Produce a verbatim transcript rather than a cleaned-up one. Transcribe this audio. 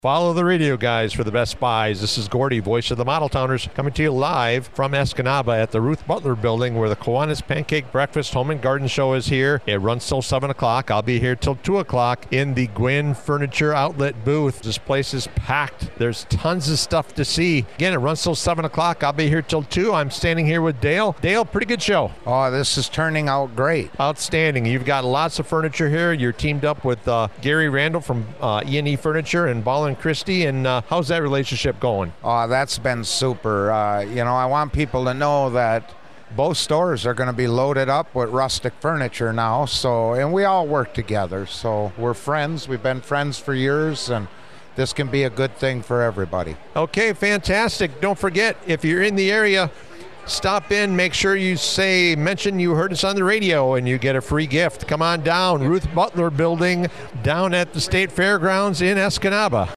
Follow the radio guys for the best buys. This is Gordy, voice of the Model Towners, coming to you live from Escanaba at the Ruth Butler Building, where the Kiwanis Pancake Breakfast Home and Garden Show is here. It runs till seven o'clock. I'll be here till two o'clock in the Gwynn Furniture Outlet booth. This place is packed. There's tons of stuff to see. Again, it runs till seven o'clock. I'll be here till two. I'm standing here with Dale. Dale, pretty good show. Oh, this is turning out great. Outstanding. You've got lots of furniture here. You're teamed up with uh, Gary Randall from uh, E and E Furniture and Ball and Christie, and uh, how's that relationship going? Oh, that's been super. Uh, you know, I want people to know that both stores are going to be loaded up with rustic furniture now. So, and we all work together. So we're friends. We've been friends for years, and this can be a good thing for everybody. Okay, fantastic. Don't forget, if you're in the area, stop in, make sure you say, mention you heard us on the radio, and you get a free gift. Come on down, Ruth Butler Building, down at the State Fairgrounds in Escanaba.